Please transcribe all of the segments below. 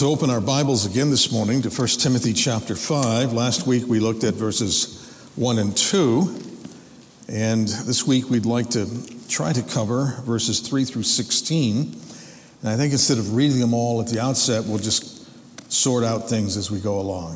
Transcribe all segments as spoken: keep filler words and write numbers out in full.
To open our Bibles again this morning to First Timothy chapter five. Last week we looked at verses one and two, and this week we'd like to try to cover verses three through sixteen. And I think instead of reading them all at the outset, we'll just sort out things as we go along.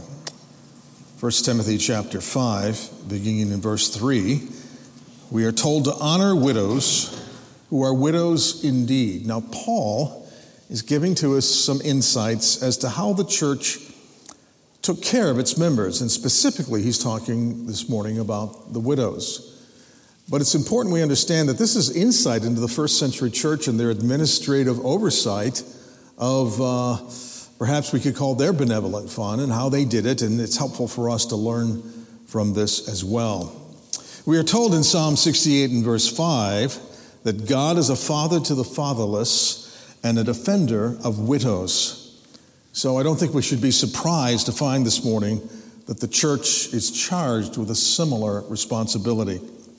First Timothy chapter five, beginning in verse three, we are told to honor widows who are widows indeed. Now Paul is giving to us some insights as to how the church took care of its members. And specifically, he's talking this morning about the widows. But it's important we understand that this is insight into the first century church and their administrative oversight of, uh, perhaps we could call their benevolent fund and how they did it. And it's helpful for us to learn from this as well. We are told in Psalm sixty-eight and verse five that God is a father to the fatherless and a defender of widows. So I don't think we should be surprised to find this morning that the church is charged with a similar responsibility.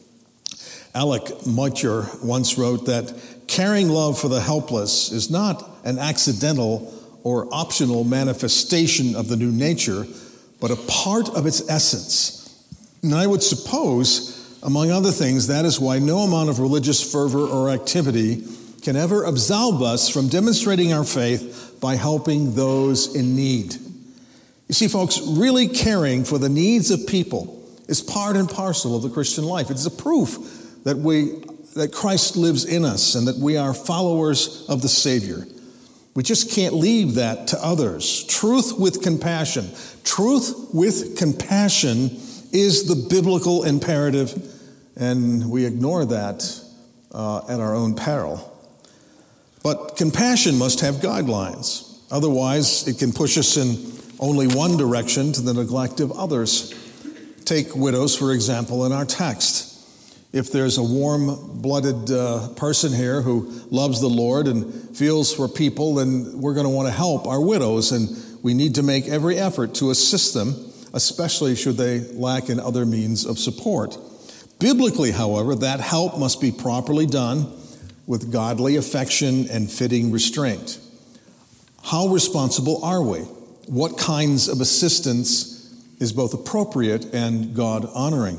Alec Motyer once wrote that caring love for the helpless is not an accidental or optional manifestation of the new nature, but a part of its essence. And I would suppose, among other things, that is why no amount of religious fervor or activity can ever absolve us from demonstrating our faith by helping those in need. You see, folks, really caring for the needs of people is part and parcel of the Christian life. It's a proof that we that Christ lives in us and that we are followers of the Savior. We just can't leave that to others. Truth with compassion. Truth with compassion is the biblical imperative, and we ignore that uh, at our own peril. But compassion must have guidelines. Otherwise, it can push us in only one direction to the neglect of others. Take widows, for example, in our text. If there's a warm-blooded uh, person here who loves the Lord and feels for people, then we're going to want to help our widows, and we need to make every effort to assist them, especially should they lack in other means of support. Biblically, however, that help must be properly done with godly affection and fitting restraint. How responsible are we? What kinds of assistance is both appropriate and God-honoring?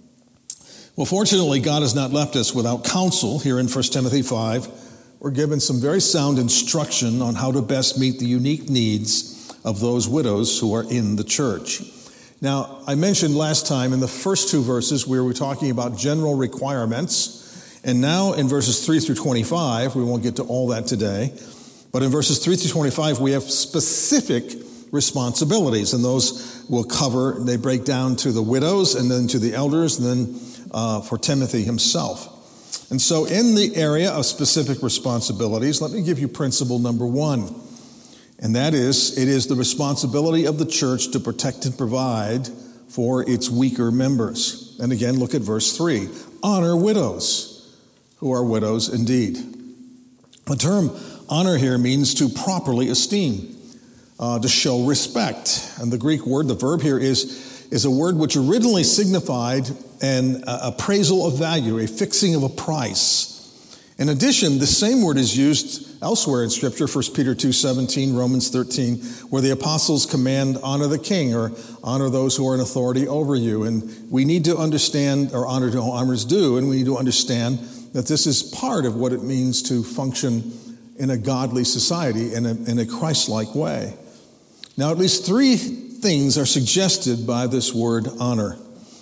Well, fortunately, God has not left us without counsel. Here in First Timothy five, we're given some very sound instruction on how to best meet the unique needs of those widows who are in the church. Now, I mentioned last time in the first two verses we were talking about general requirements. And now in verses three through twenty-five, we won't get to all that today, but in verses three through twenty-five, we have specific responsibilities, and those will cover, they break down to the widows and then to the elders and then uh, for Timothy himself. And so in the area of specific responsibilities, let me give you principle number one, and that is, it is the responsibility of the church to protect and provide for its weaker members. And again, look at verse three, honor widows who are widows indeed. The term honor here means to properly esteem, uh, to show respect. And the Greek word, the verb here is, is a word which originally signified an uh, appraisal of value, a fixing of a price. In addition, the same word is used elsewhere in Scripture, First Peter two seventeen, Romans thirteen, where the apostles command honor the king or honor those who are in authority over you. And we need to understand, or honor to whom honors due, and we need to understand that this is part of what it means to function in a godly society in a, in a Christ-like way. Now, at least three things are suggested by this word honor.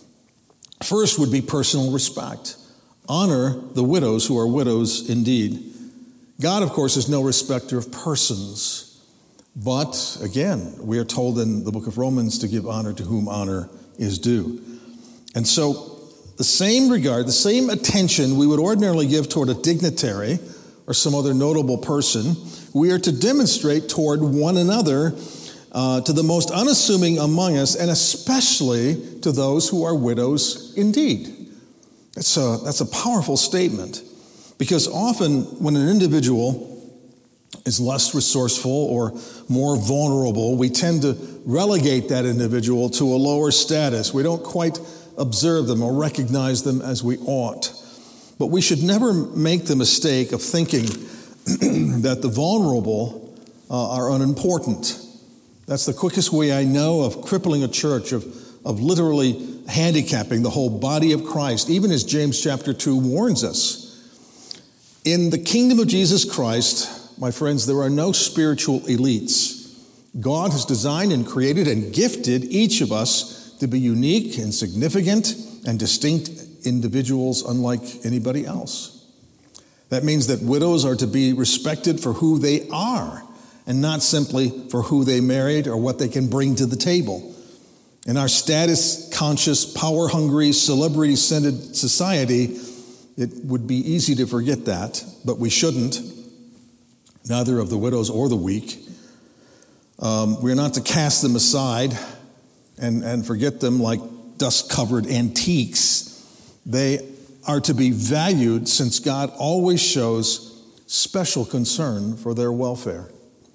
First would be personal respect. Honor the widows who are widows indeed. God, of course, is no respecter of persons. But, again, we are told in the book of Romans to give honor to whom honor is due. And so, the same regard, the same attention we would ordinarily give toward a dignitary or some other notable person, we are to demonstrate toward one another, uh, to the most unassuming among us, and especially to those who are widows indeed. That's a, that's a powerful statement, because often when an individual is less resourceful or more vulnerable, we tend to relegate that individual to a lower status. We don't quite observe them or recognize them as we ought. But we should never make the mistake of thinking that the vulnerable uh, are unimportant. That's the quickest way I know of crippling a church, of, of literally handicapping the whole body of Christ, even as James chapter two warns us. In the kingdom of Jesus Christ, my friends, there are no spiritual elites. God has designed and created and gifted each of us to be unique and significant and distinct individuals unlike anybody else. That means that widows are to be respected for who they are and not simply for who they married or what they can bring to the table. In our status-conscious, power-hungry, celebrity-centered society, it would be easy to forget that, but we shouldn't, neither of the widows or the weak. Um, we're not to cast them aside and, and forget them like dust-covered antiques. They are to be valued since God always shows special concern for their welfare.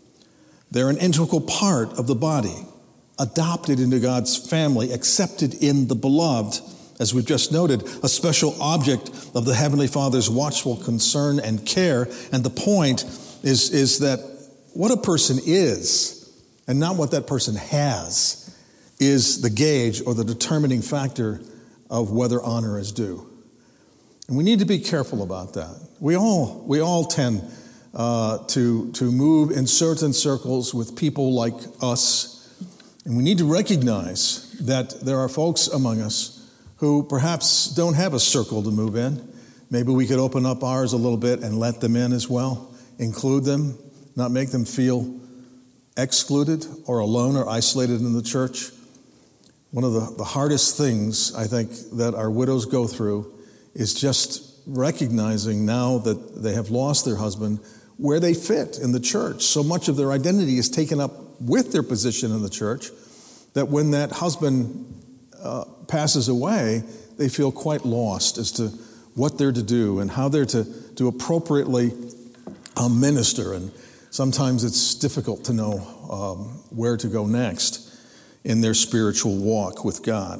They're an integral part of the body, adopted into God's family, accepted in the beloved, as we've just noted, a special object of the Heavenly Father's watchful concern and care. And the point is, is that what a person is, and not what that person has, is the gauge or the determining factor of whether honor is due. And we need to be careful about that. We all, we all tend uh, to, to move in certain circles with people like us. And we need to recognize that there are folks among us who perhaps don't have a circle to move in. Maybe we could open up ours a little bit and let them in as well, include them, not make them feel excluded or alone or isolated in the church. One of the, the hardest things, I think, that our widows go through is just recognizing now that they have lost their husband where they fit in the church. So much of their identity is taken up with their position in the church that when that husband uh, passes away, they feel quite lost as to what they're to do and how they're to, to appropriately uh, minister. And sometimes it's difficult to know um, where to go next in their spiritual walk with God.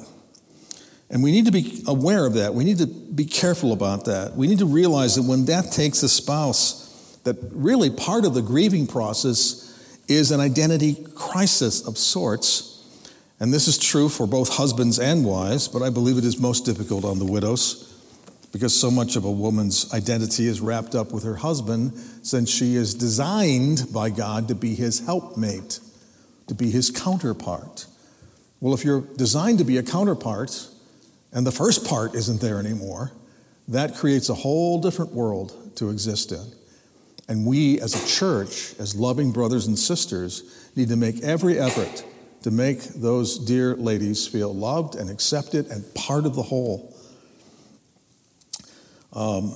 And we need to be aware of that. We need to be careful about that. We need to realize that when death takes a spouse, that really part of the grieving process is an identity crisis of sorts. And this is true for both husbands and wives, but I believe it is most difficult on the widows because so much of a woman's identity is wrapped up with her husband since she is designed by God to be his helpmate, to be his counterpart. Well, if you're designed to be a counterpart and the first part isn't there anymore, that creates a whole different world to exist in. And we as a church, as loving brothers and sisters, need to make every effort to make those dear ladies feel loved and accepted and part of the whole. Um,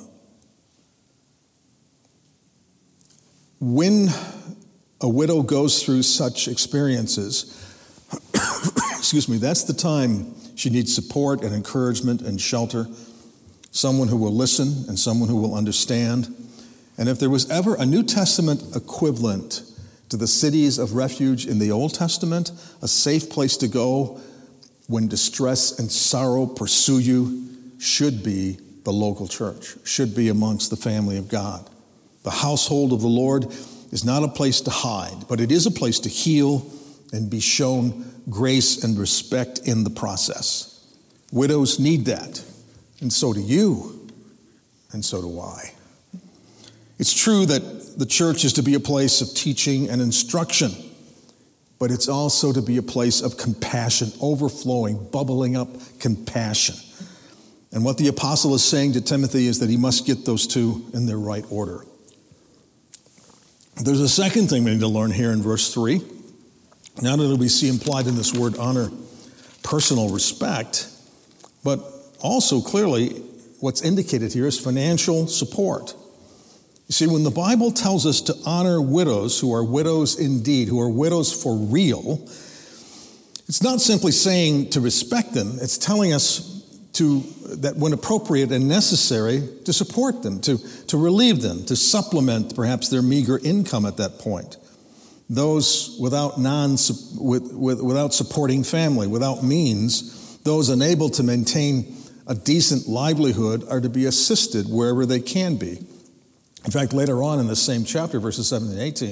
when a widow goes through such experiences, excuse me, that's the time she needs support and encouragement and shelter, someone who will listen and someone who will understand. And if there was ever a New Testament equivalent to the cities of refuge in the Old Testament, a safe place to go when distress and sorrow pursue you, should be the local church, should be amongst the family of God. The household of the Lord is not a place to hide, but it is a place to heal and be shown grace and respect in the process. Widows need that, and so do you, and so do I. It's true that the church is to be a place of teaching and instruction, but it's also to be a place of compassion, overflowing, bubbling up compassion. And what the apostle is saying to Timothy is that he must get those two in their right order. There's a second thing we need to learn here in verse three. Not only do we see implied in this word honor personal respect, but also clearly what's indicated here is financial support. You see, when the Bible tells us to honor widows who are widows indeed, who are widows for real, it's not simply saying to respect them, it's telling us to that when appropriate and necessary, to support them, to, to relieve them, to supplement perhaps their meager income at that point. Those without non with, with, without supporting family, without means, those unable to maintain a decent livelihood are to be assisted wherever they can be. In fact, later on in the same chapter, verses seventeen and eighteen,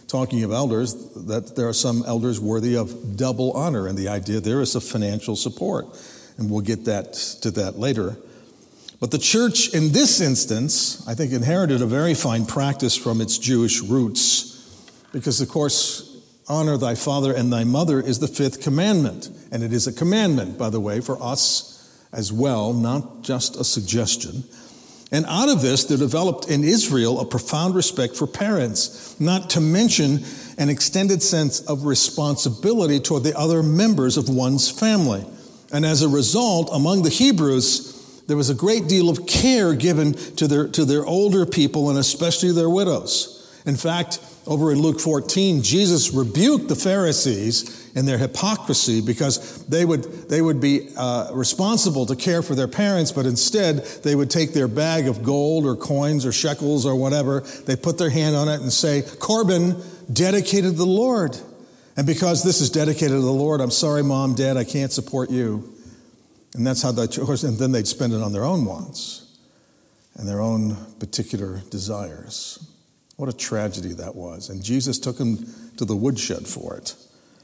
talking of elders, that there are some elders worthy of double honor, and the idea there is a financial support. And we'll get that to that later. But the church in this instance, I think, inherited a very fine practice from its Jewish roots, because, of course, honor thy father and thy mother is the fifth commandment. And it is a commandment, by the way, for us as well, not just a suggestion. And out of this, there developed in Israel a profound respect for parents, not to mention an extended sense of responsibility toward the other members of one's family. And as a result, among the Hebrews, there was a great deal of care given to their, to their older people, and especially their widows. In fact, over in Luke fourteen, Jesus rebuked the Pharisees in their hypocrisy, because they would they would be uh, responsible to care for their parents, but instead they would take their bag of gold or coins or shekels or whatever, they put their hand on it and say, Corban, dedicated to the Lord. And because this is dedicated to the Lord, I'm sorry, Mom, Dad, I can't support you. And that's how that, of course, and then they'd spend it on their own wants and their own particular desires. What a tragedy that was. And Jesus took them to the woodshed for it.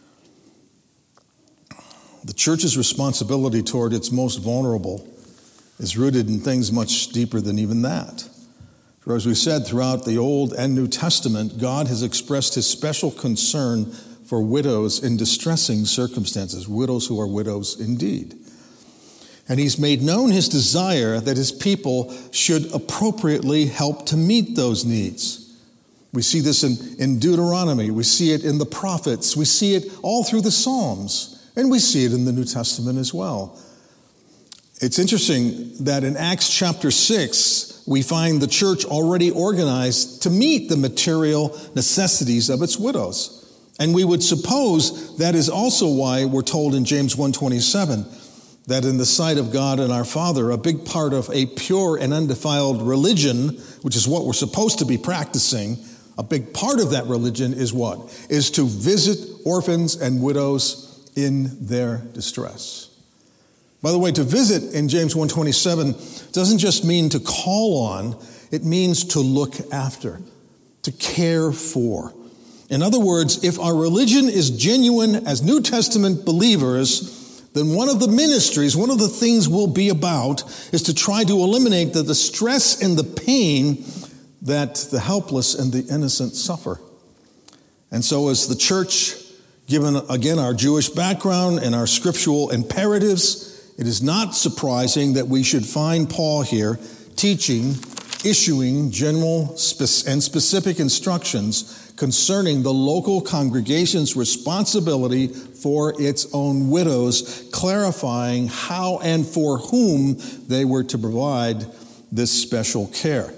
The church's responsibility toward its most vulnerable is rooted in things much deeper than even that. For as we said, throughout the Old and New Testament, God has expressed his special concern for widows in distressing circumstances, widows who are widows indeed. And he's made known his desire that his people should appropriately help to meet those needs. We see this in, in Deuteronomy. We see it in the prophets. We see it all through the Psalms. And we see it in the New Testament as well. It's interesting that in Acts chapter six, we find the church already organized to meet the material necessities of its widows. And we would suppose that is also why we're told in James one twenty-seven that in the sight of God and our Father, a big part of a pure and undefiled religion, which is what we're supposed to be practicing, a big part of that religion is what? Is to visit orphans and widows in their distress. By the way, to visit in James one twenty-seven doesn't just mean to call on, it means to look after, to care for. In other words, if our religion is genuine as New Testament believers, then one of the ministries, one of the things we'll be about is to try to eliminate the distress and the pain that the helpless and the innocent suffer. And so as the church, given again our Jewish background and our scriptural imperatives, it is not surprising that we should find Paul here teaching, issuing general and specific instructions concerning the local congregation's responsibility for its own widows, clarifying how and for whom they were to provide this special care.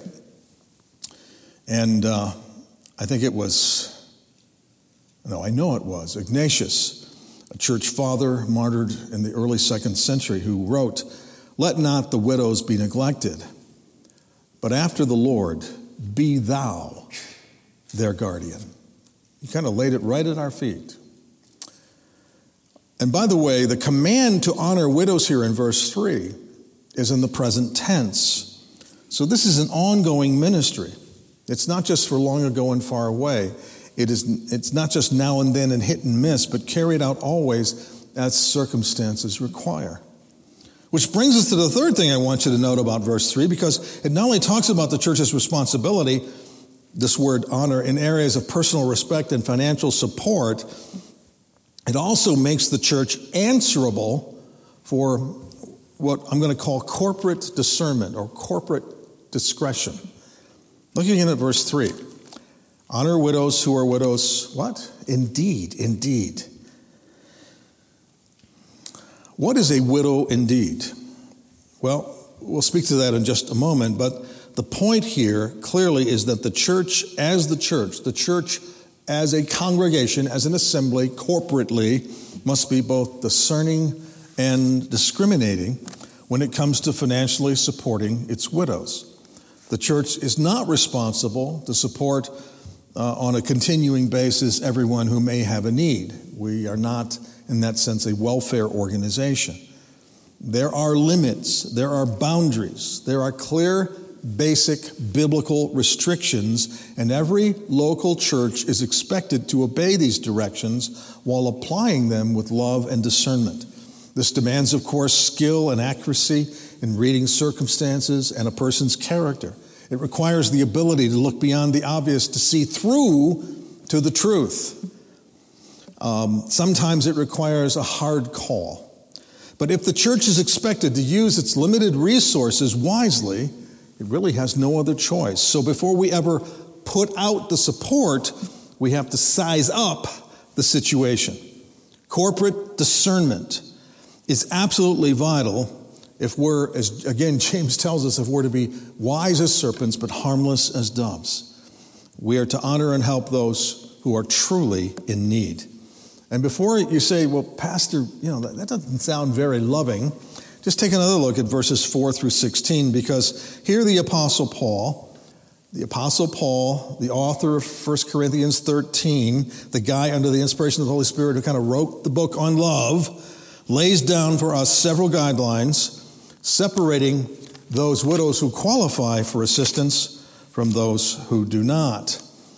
And uh, I think it was, no, I know it was, Ignatius, a church father martyred in the early second century, who wrote, "Let not the widows be neglected, but after the Lord, be thou their guardian." He kind of laid it right at our feet. And by the way, the command to honor widows here in verse three is in the present tense. So this is an ongoing ministry. It's not just for long ago and far away. It is, it's not just now and then and hit and miss, but carried out always as circumstances require. Which brings us to the third thing I want you to note about verse three, because it not only talks about the church's responsibility, this word honor, in areas of personal respect and financial support, it also makes the church answerable for what I'm going to call corporate discernment or corporate discretion. Look again at verse three. Honor widows who are widows, what? Indeed, indeed. What is a widow indeed? Well, we'll speak to that in just a moment, but the point here clearly is that the church as the church, the church as a congregation, as an assembly, corporately, must be both discerning and discriminating when it comes to financially supporting its widows. The church is not responsible to support uh, on a continuing basis everyone who may have a need. We are not, in that sense, a welfare organization. There are limits, there are boundaries, there are clear basic biblical restrictions, and every local church is expected to obey these directions while applying them with love and discernment. This demands, of course, skill and accuracy in reading circumstances and a person's character. It requires the ability to look beyond the obvious, to see through to the truth. Um, sometimes it requires a hard call. But if the church is expected to use its limited resources wisely, it really has no other choice. So before we ever put out the support, we have to size up the situation. Corporate discernment is absolutely vital if we're, as again James tells us, if we're to be wise as serpents but harmless as doves. We are to honor and help those who are truly in need. And before you say, well, Pastor, you know, that, that doesn't sound very loving, just take another look at verses four through sixteen, because here the Apostle Paul, the Apostle Paul, the author of First Corinthians thirteen, the guy under the inspiration of the Holy Spirit who kind of wrote the book on love, lays down for us several guidelines separating those widows who qualify for assistance from those who do not.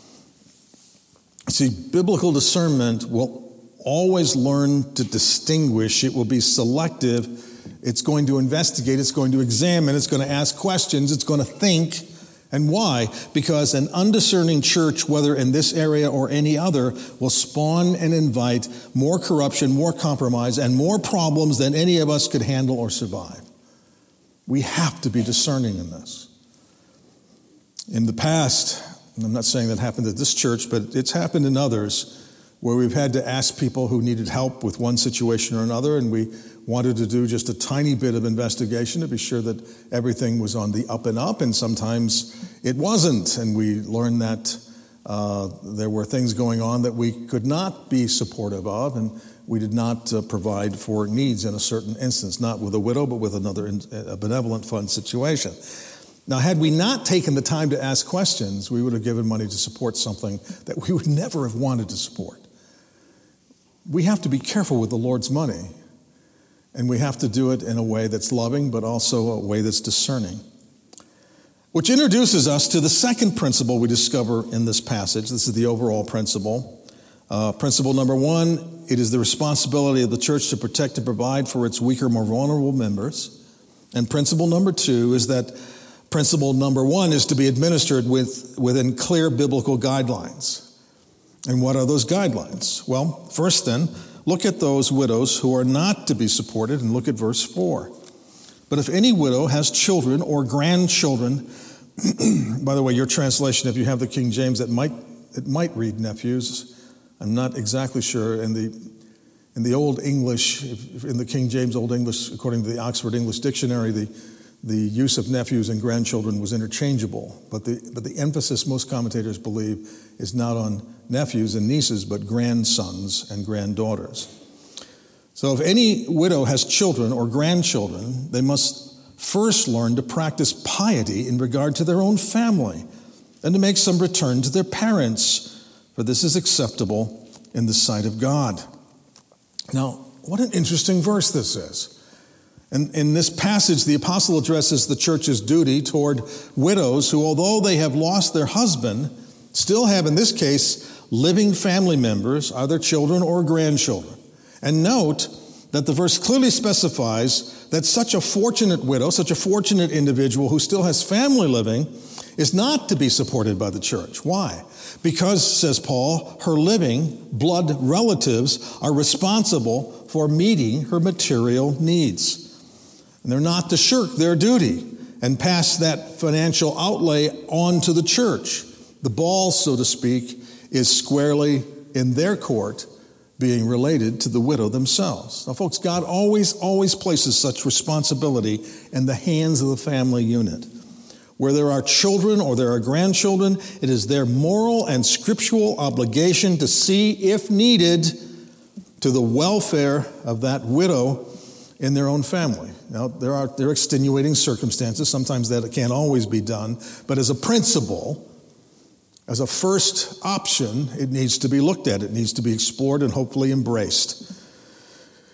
See, biblical discernment will always learn to distinguish. It will be selective. It's going to investigate. It's going to examine. It's going to ask questions. It's going to think. And why? Because an undiscerning church, whether in this area or any other, will spawn and invite more corruption, more compromise, and more problems than any of us could handle or survive. We have to be discerning in this. In the past, and I'm not saying that happened at this church, but it's happened in others, where we've had to ask people who needed help with one situation or another, and we wanted to do just a tiny bit of investigation to be sure that everything was on the up and up, and sometimes it wasn't, and we learned that uh, there were things going on that we could not be supportive of, and we did not uh, provide for needs in a certain instance, not with a widow, but with another in, a benevolent fund situation. Now, had we not taken the time to ask questions, we would have given money to support something that we would never have wanted to support. We have to be careful with the Lord's money, and we have to do it in a way that's loving, but also a way that's discerning. Which introduces us to the second principle we discover in this passage. This is the overall principle. Uh, principle number one, it is the responsibility of the church to protect and provide for its weaker, more vulnerable members. And principle number two is that principle number one is to be administered with, within clear biblical guidelines. And what are those guidelines? Well, first then, look at those widows who are not to be supported, and look at verse four. But if any widow has children or grandchildren, by the way, your translation, if you have the King James, it might it might read nephews. I'm not exactly sure. In the in the Old English, if, in the King James Old English, according to the Oxford English Dictionary, the the use of nephews and grandchildren was interchangeable. But the but the emphasis, most commentators believe, is not on nephews and nieces, but grandsons and granddaughters. So if any widow has children or grandchildren, they must first learn to practice piety in regard to their own family and to make some return to their parents, for this is acceptable in the sight of God. Now, what an interesting verse this is. And in this passage, the apostle addresses the church's duty toward widows who, although they have lost their husband, still have, in this case, living family members, either children or grandchildren. And note that the verse clearly specifies that such a fortunate widow, such a fortunate individual who still has family living, is not to be supported by the church. Why? Because, says Paul, her living blood relatives are responsible for meeting her material needs. And they're not to shirk their duty and pass that financial outlay on to the church. The ball, so to speak, is squarely in their court, being related to the widow themselves. Now, folks, God always, always places such responsibility in the hands of the family unit. Where there are children or there are grandchildren, it is their moral and scriptural obligation to see, if needed, to the welfare of that widow in their own family. Now, there are there are extenuating circumstances. Sometimes that can't always be done. But as a principle, as a first option, it needs to be looked at. It needs to be explored and hopefully embraced.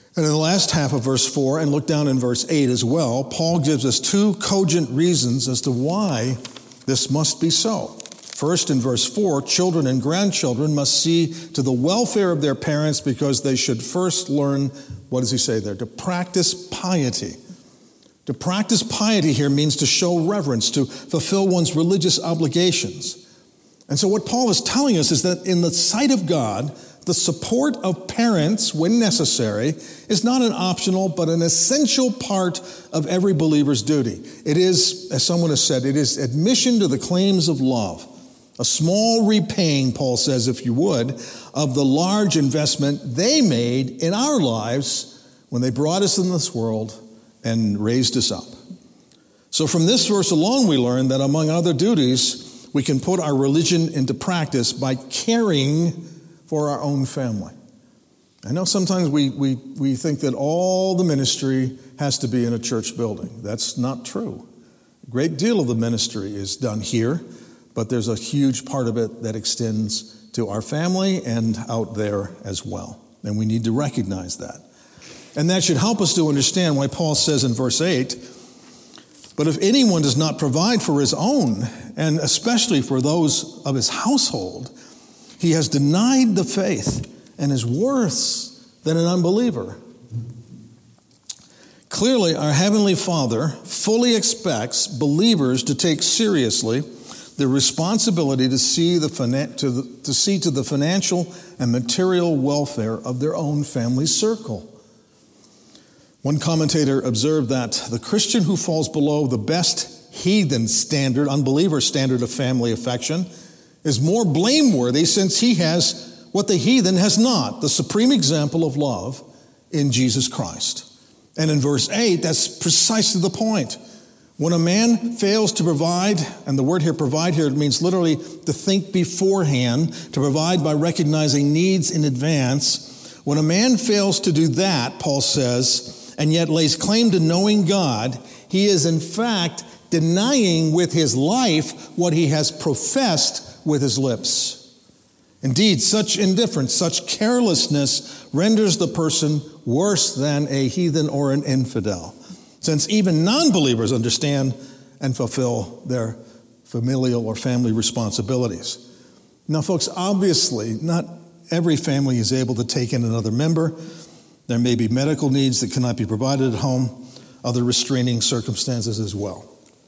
And in the last half of verse four, and look down in verse eight as well, Paul gives us two cogent reasons as to why this must be so. First, in verse four, children and grandchildren must see to the welfare of their parents because they should first learn, what does he say there? To practice piety. To practice piety here means to show reverence, to fulfill one's religious obligations. And so what Paul is telling us is that in the sight of God, the support of parents, when necessary, is not an optional but an essential part of every believer's duty. It is, as someone has said, it is admission to the claims of love. A small repaying, Paul says, if you would, of the large investment they made in our lives when they brought us in this world and raised us up. So from this verse alone, we learn that among other duties, we can put our religion into practice by caring for our own family. I know sometimes we, we, we think that all the ministry has to be in a church building. That's not true. A great deal of the ministry is done here, but there's a huge part of it that extends to our family and out there as well. And we need to recognize that. And that should help us to understand why Paul says in verse eight, but if anyone does not provide for his own, and especially for those of his household, he has denied the faith and is worse than an unbeliever. Clearly, our Heavenly Father fully expects believers to take seriously the responsibility to see, the, to, the, to see to the financial and material welfare of their own family circle. One commentator observed that the Christian who falls below the best heathen standard, unbeliever standard of family affection, is more blameworthy since he has what the heathen has not, the supreme example of love in Jesus Christ. And in verse eight, that's precisely the point. When a man fails to provide, and the word here provide here means literally to think beforehand, to provide by recognizing needs in advance. When a man fails to do that, Paul says, and yet lays claim to knowing God, he is in fact denying with his life what he has professed with his lips. Indeed, such indifference, such carelessness renders the person worse than a heathen or an infidel, since even non-believers understand and fulfill their familial or family responsibilities. Now, folks, obviously, not every family is able to take in another member. There may be medical needs that cannot be provided at home, other restraining circumstances as well.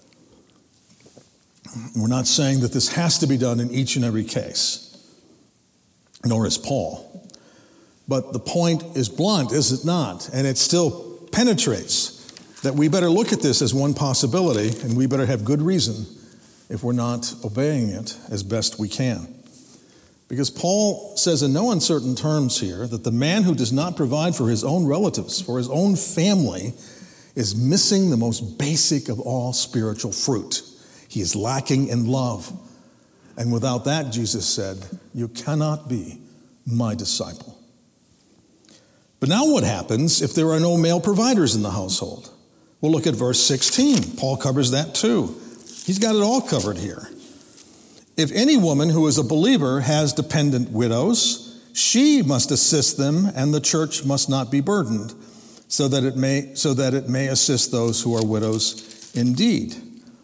We're not saying that this has to be done in each and every case, nor is Paul. But the point is blunt, is it not? And it still penetrates that we better look at this as one possibility, and we better have good reason if we're not obeying it as best we can. Because Paul says in no uncertain terms here that the man who does not provide for his own relatives, for his own family, is missing the most basic of all spiritual fruit. He is lacking in love. And without that, Jesus said, you cannot be my disciple. But now what happens if there are no male providers in the household? We'll look at verse sixteen. Paul covers that too. He's got it all covered here. If any woman who is a believer has dependent widows, she must assist them, and the church must not be burdened, so that it may so that it may assist those who are widows indeed.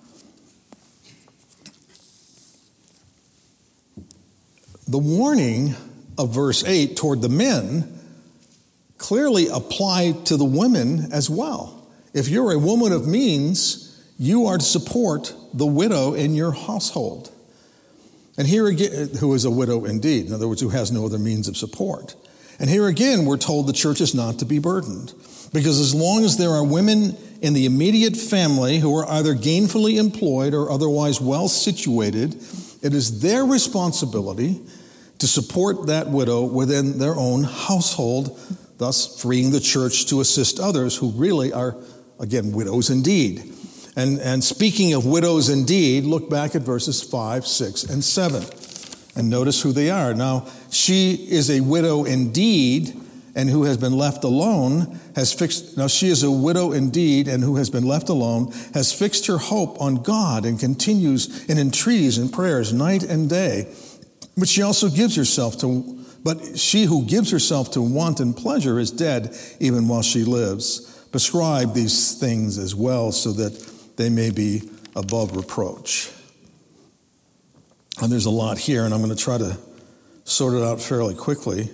The warning of verse eight toward the men clearly applied to the women as well. If you're a woman of means, you are to support the widow in your household. And here again, who is a widow indeed, in other words, who has no other means of support. And here again, we're told the church is not to be burdened. Because as long as there are women in the immediate family who are either gainfully employed or otherwise well situated, it is their responsibility to support that widow within their own household, thus freeing the church to assist others who really are, again, widows indeed. And, and speaking of widows indeed, look back at verses five, six, and seven, and notice who they are. Now, she is a widow indeed, and who has been left alone, has fixed, now she is a widow indeed, and who has been left alone, has fixed her hope on God, and continues in entreaties and prayers night and day. But she also gives herself to But she who gives herself to wanton pleasure is dead even while she lives. Prescribe these things as well so that they may be above reproach. And there's a lot here, and I'm going to try to sort it out fairly quickly.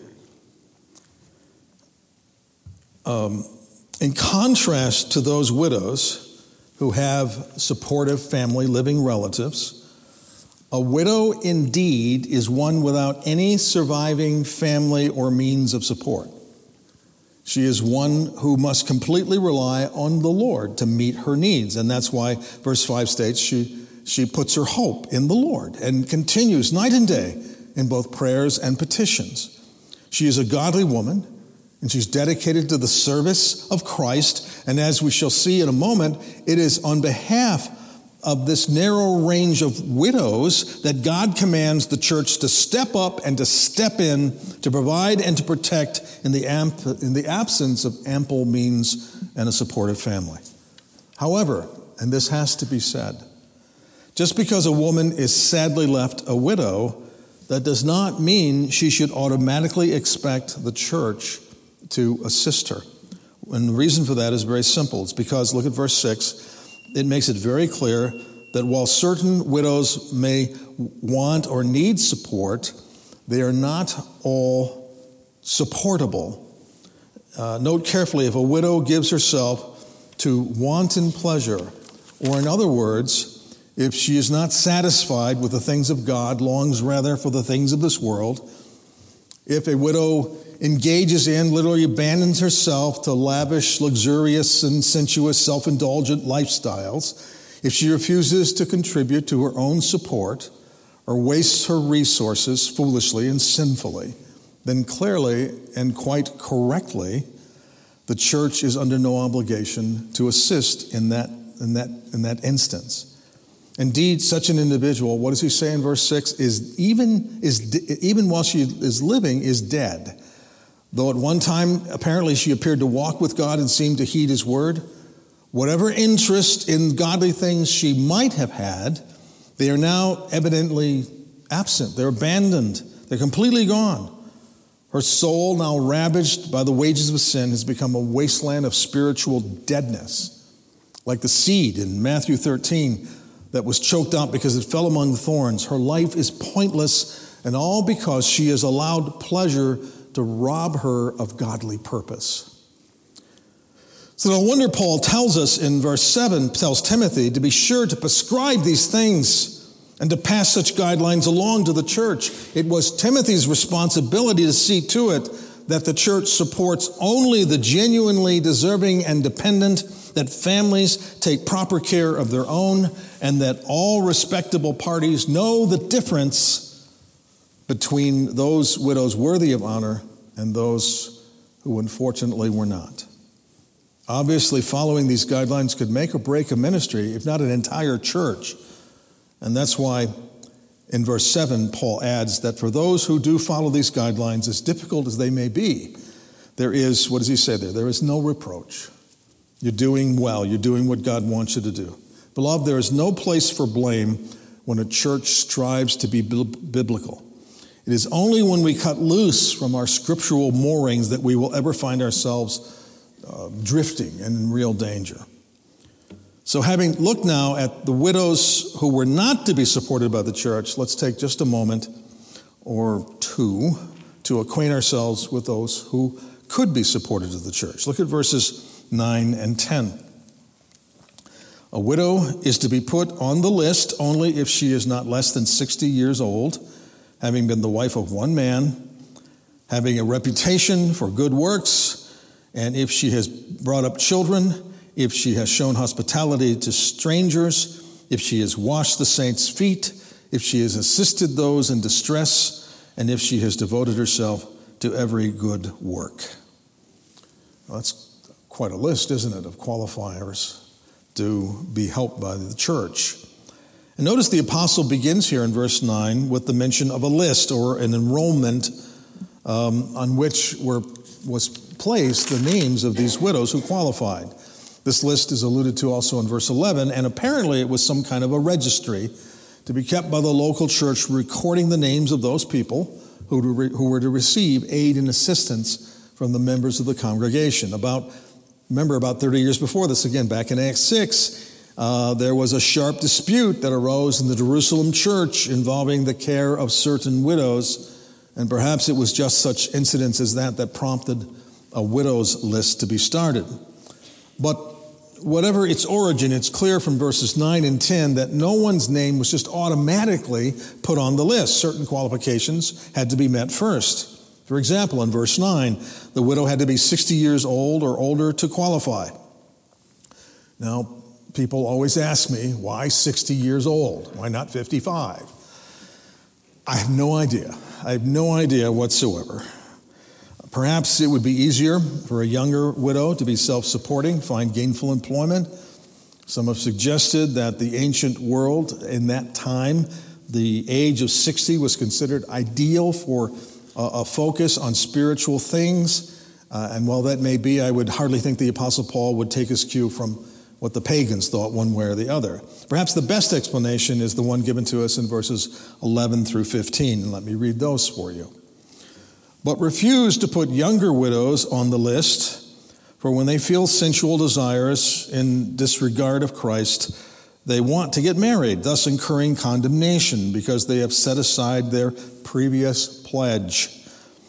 Um, in contrast to those widows who have supportive family, living relatives, a widow indeed is one without any surviving family or means of support. She is one who must completely rely on the Lord to meet her needs. And that's why verse five states she, she puts her hope in the Lord and continues night and day in both prayers and petitions. She is a godly woman, and she's dedicated to the service of Christ. And as we shall see in a moment, it is on behalf of this narrow range of widows that God commands the church to step up and to step in to provide and to protect in the, amp- in the absence of ample means and a supportive family. However, and this has to be said, just because a woman is sadly left a widow, that does not mean she should automatically expect the church to assist her. And the reason for that is very simple. It's because, look at verse six, it makes it very clear that while certain widows may want or need support, they are not all supportable. Uh, note carefully, if a widow gives herself to wanton pleasure, or in other words, if she is not satisfied with the things of God, longs rather for the things of this world, if a widow engages in, literally abandons herself to lavish, luxurious, and sensuous, self-indulgent lifestyles, if she refuses to contribute to her own support or wastes her resources foolishly and sinfully, then clearly and quite correctly, the church is under no obligation to assist in that, in that, in that instance. Indeed, such an individual, what does he say in verse six, is even, is, even while she is living, is dead. Though at one time, apparently, she appeared to walk with God and seemed to heed his word, whatever interest in godly things she might have had, they are now evidently absent. They're abandoned. They're completely gone. Her soul, now ravaged by the wages of sin, has become a wasteland of spiritual deadness, like the seed in Matthew thirteen that was choked out because it fell among the thorns. Her life is pointless, and all because she has allowed pleasure to rob her of godly purpose. So no wonder Paul tells us in verse seven, tells Timothy to be sure to prescribe these things and to pass such guidelines along to the church. It was Timothy's responsibility to see to it that the church supports only the genuinely deserving and dependent, that families take proper care of their own, and that all respectable parties know the difference between those widows worthy of honor and those who unfortunately were not. Obviously, following these guidelines could make or break a ministry, if not an entire church. And that's why in verse seven, Paul adds that for those who do follow these guidelines, as difficult as they may be, there is, what does he say there? There is no reproach. You're doing well. You're doing what God wants you to do. Beloved, there is no place for blame when a church strives to be biblical. It is only when we cut loose from our scriptural moorings that we will ever find ourselves uh, drifting and in real danger. So having looked now at the widows who were not to be supported by the church, let's take just a moment or two to acquaint ourselves with those who could be supported of the church. Look at verses nine and ten. A widow is to be put on the list only if she is not less than sixty years old, having been the wife of one man, having a reputation for good works, and if she has brought up children, if she has shown hospitality to strangers, if she has washed the saints' feet, if she has assisted those in distress, and if she has devoted herself to every good work. Well, that's quite a list, isn't it, of qualifiers to be helped by the church. And notice the apostle begins here in verse nine with the mention of a list or an enrollment um, on which were was placed the names of these widows who qualified. This list is alluded to also in verse eleven, and apparently it was some kind of a registry to be kept by the local church recording the names of those people who, to re, who were to receive aid and assistance from the members of the congregation. About, remember, about thirty years before this, again, back in Acts six, uh, there was a sharp dispute that arose in the Jerusalem church involving the care of certain widows, and perhaps it was just such incidents as that that prompted a widows list to be started. But whatever its origin, it's clear from verses nine and ten that no one's name was just automatically put on the list. Certain qualifications had to be met first. For example, in verse nine, the widow had to be sixty years old or older to qualify. Now, people always ask me, why sixty years old? Why not fifty-five? I have no idea. I have no idea whatsoever. Perhaps it would be easier for a younger widow to be self-supporting, find gainful employment. Some have suggested that the ancient world in that time, the age of sixty was considered ideal for a, a focus on spiritual things. Uh, and while that may be, I would hardly think the Apostle Paul would take his cue from what the pagans thought one way or the other. Perhaps the best explanation is the one given to us in verses eleven through fifteen. And let me read those for you. But refuse to put younger widows on the list, for when they feel sensual desires in disregard of Christ, they want to get married, thus incurring condemnation because they have set aside their previous pledge.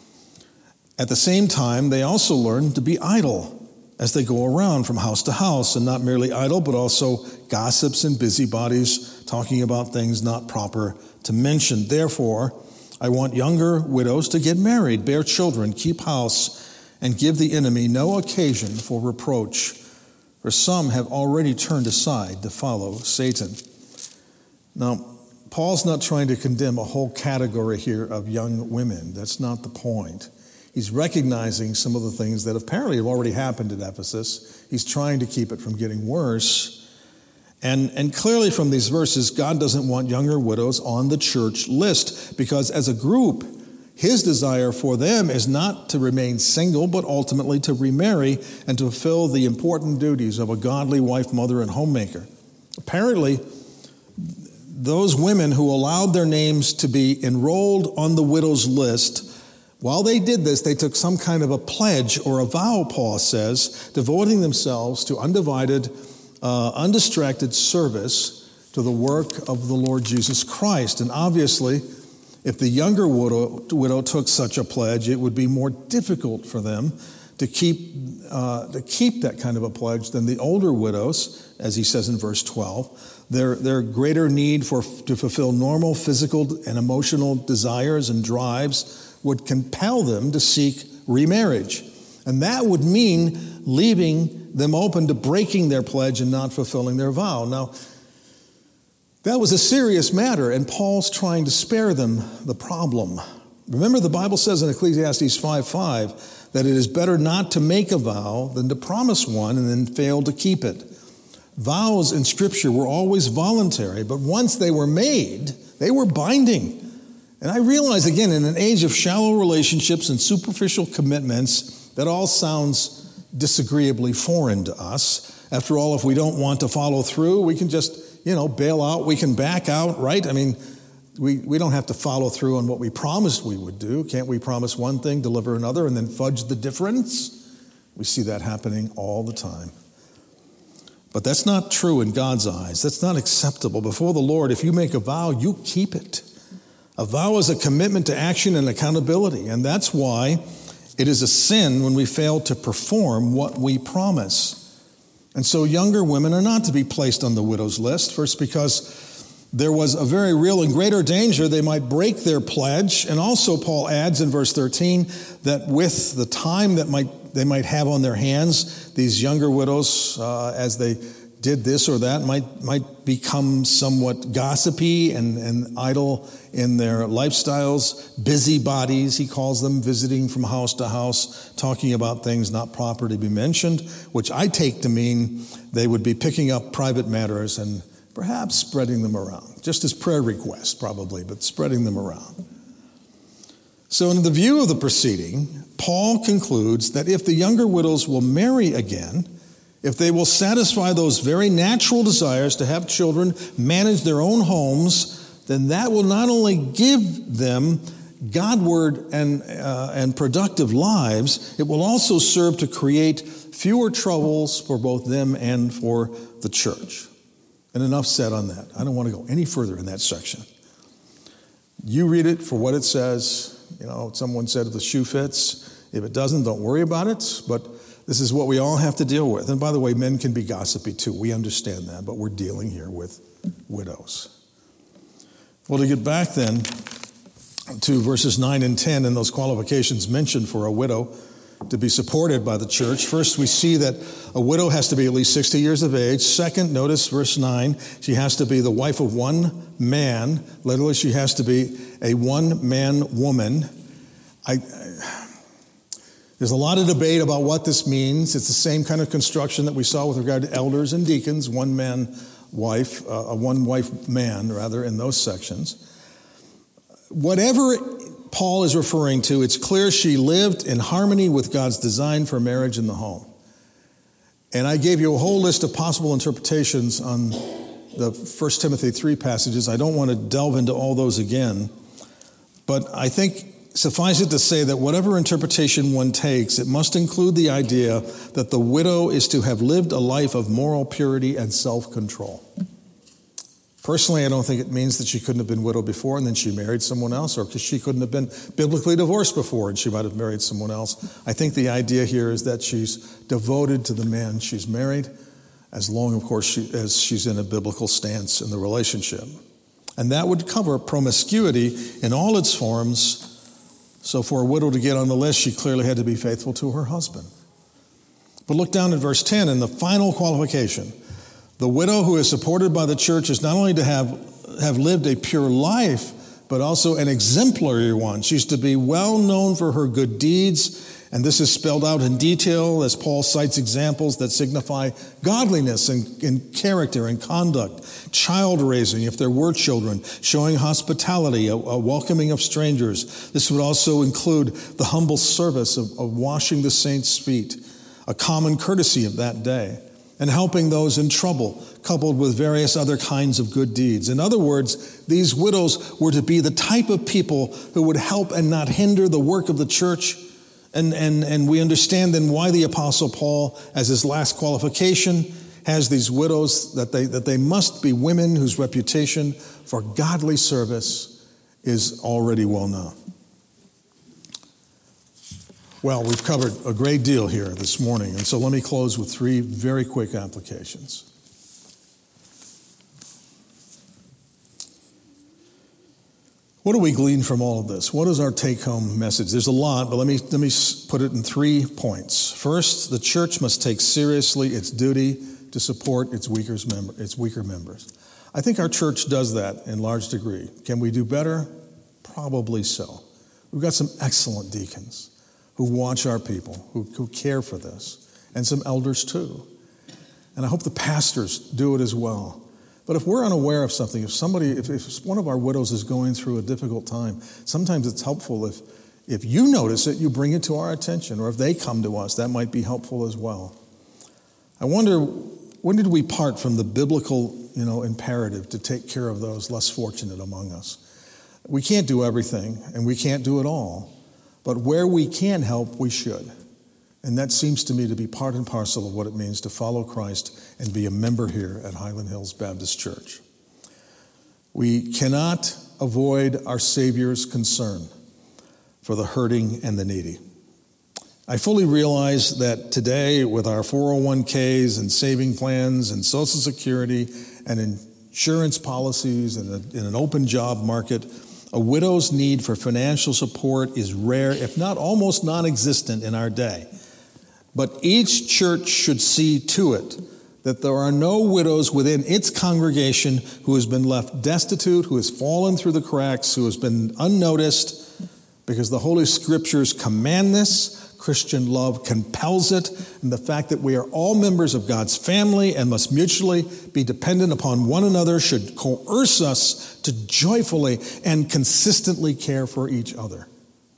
At the same time, they also learn to be idle as they go around from house to house, and not merely idle, but also gossips and busybodies, talking about things not proper to mention. Therefore, I want younger widows to get married, bear children, keep house, and give the enemy no occasion for reproach. For some have already turned aside to follow Satan. Now, Paul's not trying to condemn a whole category here of young women. That's not the point. He's recognizing some of the things that apparently have already happened at Ephesus. He's trying to keep it from getting worse. And, and clearly from these verses, God doesn't want younger widows on the church list, because as a group, his desire for them is not to remain single, but ultimately to remarry and to fulfill the important duties of a godly wife, mother, and homemaker. Apparently, those women who allowed their names to be enrolled on the widows list, while they did this, they took some kind of a pledge or a vow, Paul says, devoting themselves to undivided, uh, undistracted service to the work of the Lord Jesus Christ. And obviously, if the younger widow, widow took such a pledge, it would be more difficult for them to keep uh, to keep that kind of a pledge than the older widows, as he says in verse twelve. Their, their greater need for to fulfill normal physical and emotional desires and drives would compel them to seek remarriage. And that would mean leaving them open to breaking their pledge and not fulfilling their vow. Now, that was a serious matter, and Paul's trying to spare them the problem. Remember, the Bible says in Ecclesiastes five five that it is better not to make a vow than to promise one and then fail to keep it. Vows in Scripture were always voluntary, but once they were made, they were binding. And I realize, again, in an age of shallow relationships and superficial commitments, that all sounds disagreeably foreign to us. After all, if we don't want to follow through, we can just, you know, bail out. We can back out, right? I mean, we, we don't have to follow through on what we promised we would do. Can't we promise one thing, deliver another, and then fudge the difference? We see that happening all the time. But that's not true in God's eyes. That's not acceptable. Before the Lord, if you make a vow, you keep it. A vow is a commitment to action and accountability, and that's why it is a sin when we fail to perform what we promise. And so younger women are not to be placed on the widow's list, first because there was a very real and greater danger they might break their pledge, and also Paul adds in verse thirteen that with the time that might they might have on their hands, these younger widows, uh, as they did this or that, might might become somewhat gossipy and, and idle in their lifestyles, busybodies, he calls them, visiting from house to house, talking about things not proper to be mentioned, which I take to mean they would be picking up private matters and perhaps spreading them around, just as prayer requests probably, but spreading them around. So in the view of the proceeding, Paul concludes that if the younger widows will marry again, if they will satisfy those very natural desires to have children, manage their own homes, then that will not only give them Godward and, uh, and productive lives, it will also serve to create fewer troubles for both them and for the church. And enough said on that. I don't want to go any further in that section. You read it for what it says. You know, someone said if the shoe fits. If it doesn't, don't worry about it. But this is what we all have to deal with. And by the way, men can be gossipy too. We understand that, but we're dealing here with widows. Well, to get back then to verses nine and ten and those qualifications mentioned for a widow to be supported by the church. First, we see that a widow has to be at least sixty years of age. Second, notice verse nine, she has to be the wife of one man. Literally, she has to be a one-man woman. I, I, there's a lot of debate about what this means. It's the same kind of construction that we saw with regard to elders and deacons, one-man wife, uh, a one-wife man, rather, in those sections. Whatever Paul is referring to, it's clear she lived in harmony with God's design for marriage in the home. And I gave you a whole list of possible interpretations on the First Timothy three passages. I don't want to delve into all those again, but I think suffice it to say that whatever interpretation one takes, it must include the idea that the widow is to have lived a life of moral purity and self-control. Personally, I don't think it means that she couldn't have been widowed before and then she married someone else, or because she couldn't have been biblically divorced before and she might have married someone else. I think the idea here is that she's devoted to the man she's married, as long, of course, she, as she's in a biblical stance in the relationship. And that would cover promiscuity in all its forms. So for a widow to get on the list, she clearly had to be faithful to her husband. But look down at verse ten, and the final qualification. The widow who is supported by the church is not only to have, have lived a pure life, but also an exemplary one. She's to be well known for her good deeds, and this is spelled out in detail as Paul cites examples that signify godliness and, and character and conduct, child raising, if there were children, showing hospitality, a, a welcoming of strangers. This would also include the humble service of, of washing the saints' feet, a common courtesy of that day, and helping those in trouble, coupled with various other kinds of good deeds. In other words, these widows were to be the type of people who would help and not hinder the work of the church. And, and, and we understand then why the Apostle Paul, as his last qualification, has these widows, that they, that they must be women whose reputation for godly service is already well known. Well, we've covered a great deal here this morning, and so let me close with three very quick applications. What do we glean from all of this? What is our take-home message? There's a lot, but let me, let me put it in three points. First, the church must take seriously its duty to support its weaker, member, its weaker members. I think our church does that in large degree. Can we do better? Probably so. We've got some excellent deacons who watch our people, who, who care for this, and some elders too. And I hope the pastors do it as well. But if we're unaware of something, if somebody, if, if one of our widows is going through a difficult time, sometimes it's helpful if, if you notice it, you bring it to our attention, or if they come to us, that might be helpful as well. I wonder, when did we part from the biblical, you know, imperative to take care of those less fortunate among us? We can't do everything, and we can't do it all. But where we can help, we should. And that seems to me to be part and parcel of what it means to follow Christ and be a member here at Highland Hills Baptist Church. We cannot avoid our Savior's concern for the hurting and the needy. I fully realize that today, with our four oh one k's and saving plans and Social Security and insurance policies and a, in an open job market, a widow's need for financial support is rare, if not almost non-existent in our day. But each church should see to it that there are no widows within its congregation who has been left destitute, who has fallen through the cracks, who has been unnoticed, because the Holy Scriptures command this. Christian love compels it, and the fact that we are all members of God's family and must mutually be dependent upon one another should coerce us to joyfully and consistently care for each other.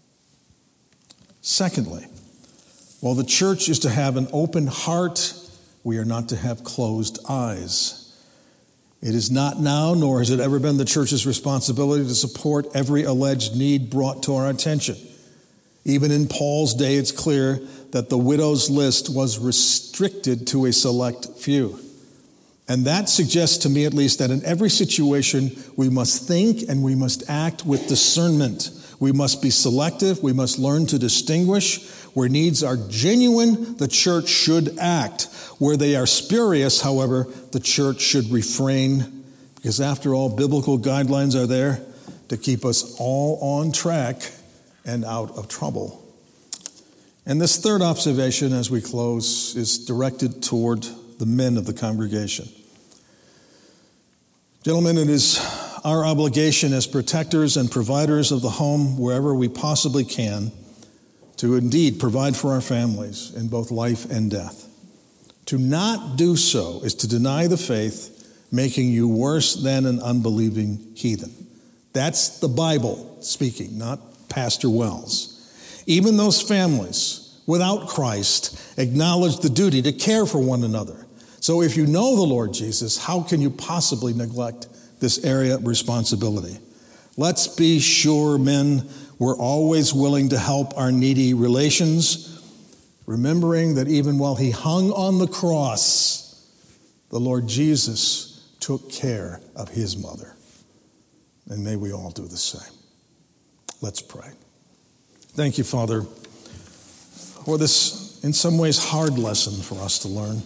Secondly, while the church is to have an open heart, we are not to have closed eyes. It is not now, nor has it ever been the church's responsibility to support every alleged need brought to our attention. Even in Paul's day, it's clear that the widows' list was restricted to a select few. And that suggests to me, at least, that in every situation, we must think and we must act with discernment. We must be selective. We must learn to distinguish. Where needs are genuine, the church should act. Where they are spurious, however, the church should refrain, because after all, biblical guidelines are there to keep us all on track and out of trouble. And this third observation as we close is directed toward the men of the congregation. Gentlemen, it is our obligation as protectors and providers of the home wherever we possibly can to indeed provide for our families in both life and death. To not do so is to deny the faith, making you worse than an unbelieving heathen. That's the Bible speaking, not Pastor Wells. Even those families without Christ acknowledge the duty to care for one another. So if you know the Lord Jesus, how can you possibly neglect this area of responsibility? Let's be sure, men, we're always willing to help our needy relations, remembering that even while he hung on the cross, the Lord Jesus took care of his mother. And may we all do the same. Let's pray. Thank you, Father, for this, in some ways, hard lesson for us to learn.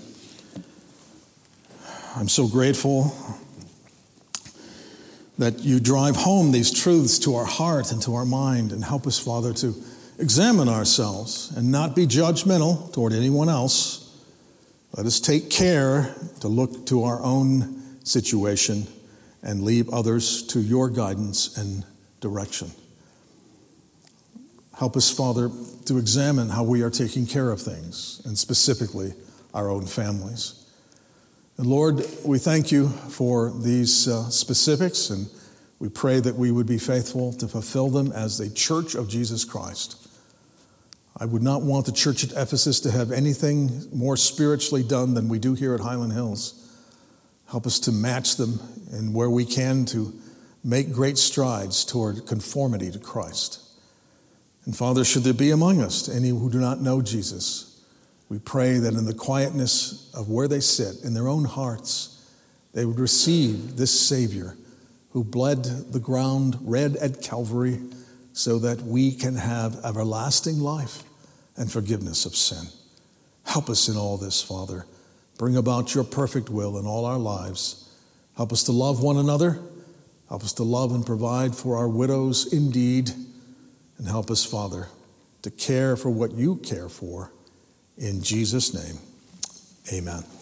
I'm so grateful that you drive home these truths to our heart and to our mind and help us, Father, to examine ourselves and not be judgmental toward anyone else. Let us take care to look to our own situation and leave others to your guidance and direction. Help us, Father, to examine how we are taking care of things, and specifically our own families. And Lord, we thank you for these uh, specifics, and we pray that we would be faithful to fulfill them as a church of Jesus Christ. I would not want the church at Ephesus to have anything more spiritually done than we do here at Highland Hills. Help us to match them, and where we can, to make great strides toward conformity to Christ. And Father, should there be among us any who do not know Jesus, we pray that in the quietness of where they sit, in their own hearts, they would receive this Savior who bled the ground red at Calvary so that we can have everlasting life and forgiveness of sin. Help us in all this, Father. Bring about your perfect will in all our lives. Help us to love one another. Help us to love and provide for our widows indeed. And help us, Father, to care for what you care for. In Jesus' name, amen.